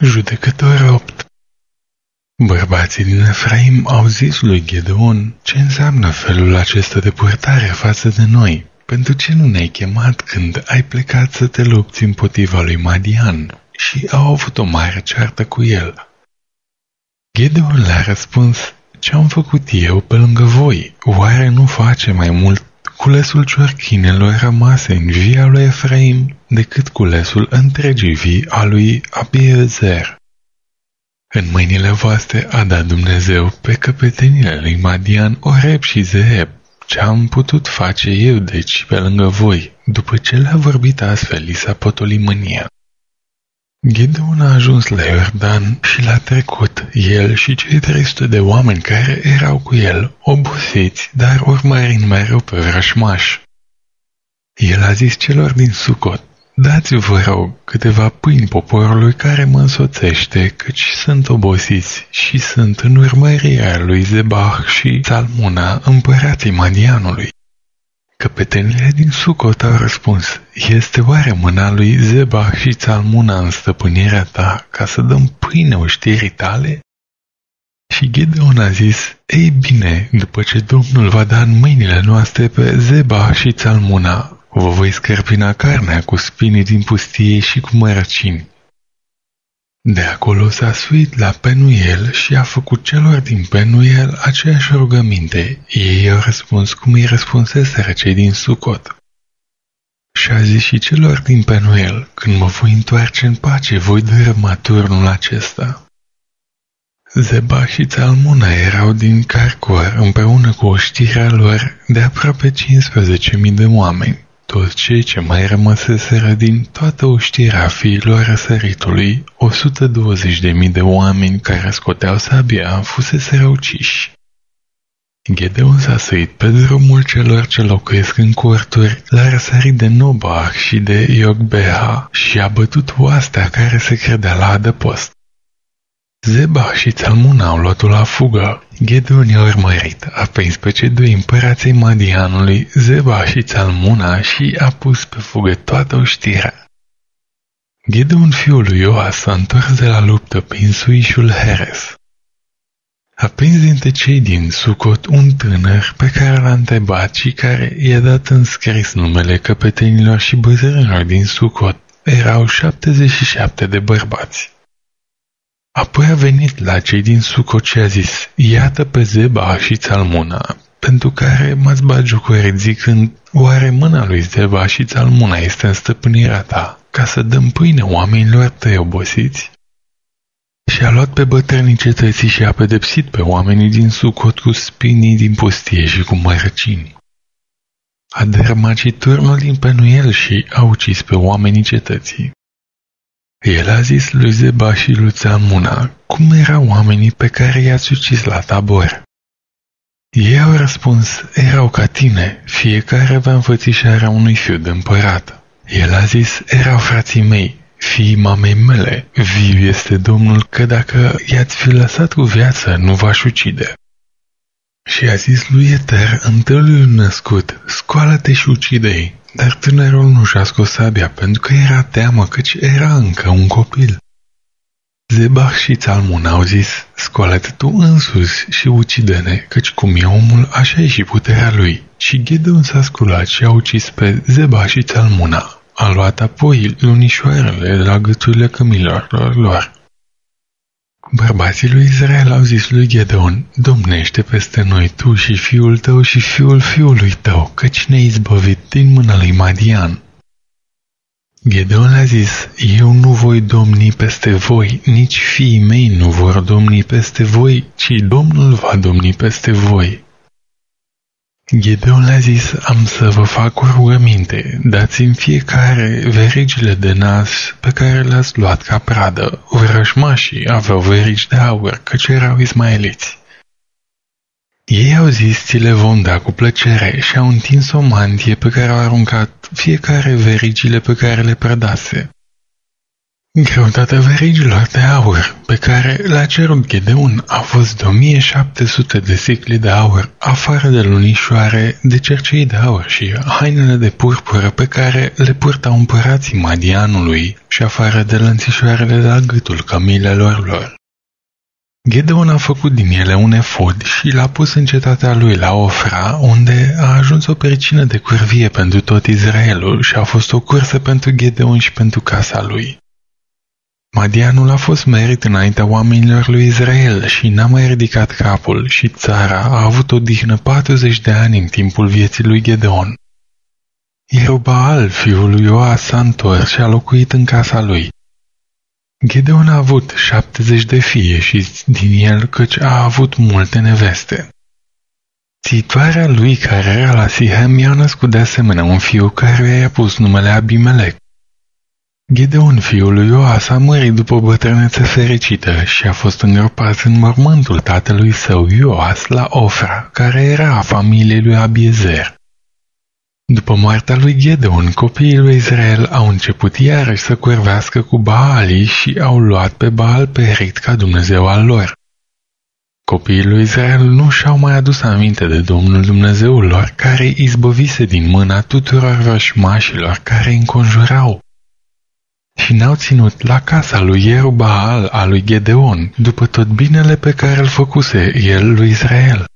Judecători 8. Bărbații din Efraim au zis lui Gedeon: ce înseamnă felul acesta de purtare față de noi? Pentru ce nu ne-ai chemat când ai plecat să te lupți împotriva lui Madian? Și au avut o mare ceartă cu el. Gedeon le-a răspuns: ce am făcut eu pe lângă voi? Oare nu face mai mult culesul ciorchinelor rămase în via lui Efraim decât culesul întregii vii a lui Abiezer? În mâinile voastre a dat Dumnezeu pe căpetenile lui Madian, Oreb și Zeeb. Ce am putut face eu deci pe lângă voi? După ce le-a vorbit astfel, li s-a potolit mânia. Gedeon a ajuns la Iordan și l-a trecut, el și cei 300 de oameni care erau cu el, obosiți, dar urmărind mereu pe vrășmaș. El a zis celor din Sucot: dați, vă rog, câteva pâini poporului care mă însoțește, căci sunt obosiți și sunt în urmărirea lui Zebah și Salmuna, împărații Madianului. Căpetenile din Sucot au răspuns: este oare mâna lui Zebah și Salmuna în stăpânirea ta ca să dăm pâine oștirii tale? Și Gedeon a zis: ei bine, după ce Domnul va da în mâinile noastre pe Zebah și Salmuna, vă voi scărpina carnea cu spinii din pustie și cu mărăcini. De acolo s-a suit la Penuel și a făcut celor din Penuel aceeași rugăminte. Ei au răspuns cum îi răspunseseră cei din Sucot. Și a zis și celor din Penuel: când mă voi întoarce în pace, voi dărâma turnul acesta. Zeba și Salmuna erau din Carcor, împreună cu oștirea lor de aproape 15.000 de oameni. Toți cei ce mai rămăseseră din toată oștirea fiilor răsăritului, 120.000 de oameni care scoteau sabia, fuseseră uciși. Gedeon s-a sărit pe drumul celor ce locuiesc în corturi, la răsărit de Nobah și de Iogbeha și a bătut oastea care se credea la adăpost. Zeba și Salmuna au luat-o la fugă. Gedeon i-a urmărit, a prins pe cei doi împărații Madianului, Zeba și Salmuna, și a pus pe fugă toată oștirea. Gedeon, fiul lui Ioas, s-a întors de la luptă prin suișul Heres. A prins dintre cei din Sucot un tânăr pe care l-a întrebat și care i-a dat înscris numele căpetenilor și bătrânilor din Sucot. Erau 77 de bărbați. Apoi a venit la cei din Sucot și a zis: iată pe Zeba și Salmuna, pentru care m-ați batjocorit zicând: oare mâna lui Zeba și Salmuna este în stăpânirea ta, ca să dăm pâine oamenilor tăi obosiți? Și a luat pe bătrânii cetății și a pedepsit pe oamenii din Sucot cu spinii din pustie și cu mărăcini. A dărâmat și turnul din Penuel și a ucis pe oamenii cetății. El a zis lui Zeba și lui Salmuna: cum erau oamenii pe care i-ați ucis la Tabor? Ei au răspuns: erau ca tine, fiecare avea înfățișarea unui fiu de împărat. El a zis: erau frații mei, fiii mamei mele, viu este Domnul că dacă i-ați fi lăsat cu viață, nu v-aș ucide. Și a zis lui Eter, întâlniul născut: scoală-te și ucide-i. Dar tânărul nu și-a scos sabia, pentru că era teamă, căci era încă un copil. Zebah și Salmuna au zis: scoală-te tu însuți și ucide-ne, căci cum e omul, așa e și puterea lui. Și Gedeon s-a sculat și a ucis pe Zebah și Salmuna. A luat apoi lunișoarele la gâturile cămilor lor. Bărbații lui Israel au zis lui Gedeon: domnește peste noi tu și fiul tău și fiul fiului tău, căci ne-ai izbăvit din mâna lui Madian. Gedeon a zis: eu nu voi domni peste voi, nici fiii mei nu vor domni peste voi, ci Domnul va domni peste voi. Gedeon le-a zis: am să vă fac o rugăminte, dați-mi fiecare verigile de nas pe care le-ați luat ca pradă. Vrăjmașii aveau verigi de aur, căci erau ismaeliți. Ei au zis: ți le vom da cu plăcere, și au întins o mantie pe care au aruncat fiecare verigile pe care le prădase. Greutatea verigilor de aur pe care le-a cerut Gedeon a fost de 1700 de sicli de aur, afară de lunișoare de cercei de aur și hainele de purpură pe care le purtau împărații Madianului și afară de lănțișoarele la gâtul cămilelor lor. Gedeon a făcut din ele un efod și l-a pus în cetatea lui la Ofra, unde a ajuns o pericină de curvie pentru tot Israelul și a fost o cursă pentru Gedeon și pentru casa lui. Madianul a fost merit înaintea oamenilor lui Israel și n-a mai ridicat capul și țara a avut o dihnă 40 de ani în timpul vieții lui Gedeon. Ierubaal, fiul lui Ioas, s-a întors și a locuit în casa lui. Gedeon a avut 70 de fie și din el căci a avut multe neveste. Țitoarea lui care era la Sihem i-a născut de asemenea un fiu căruia i-a pus numele Abimelec. Gedeon, fiul lui Ioas, a murit după o bătrânețe fericită și a fost îngropat în mormântul tatălui său Ioas la Ofra, care era a familiei lui Abiezer. După moartea lui Gedeon, copiii lui Israel au început iarăși să curvească cu Baalii și au luat pe Baal Perit ca Dumnezeu al lor. Copiii lui Israel nu și-au mai adus aminte de Domnul Dumnezeul lor, care îi izbăvise din mâna tuturor vrășmașilor care îi înconjurau. Și n-au ținut la casa lui Ierubaal a lui Gedeon, după tot binele pe care îl făcuse el lui Israel.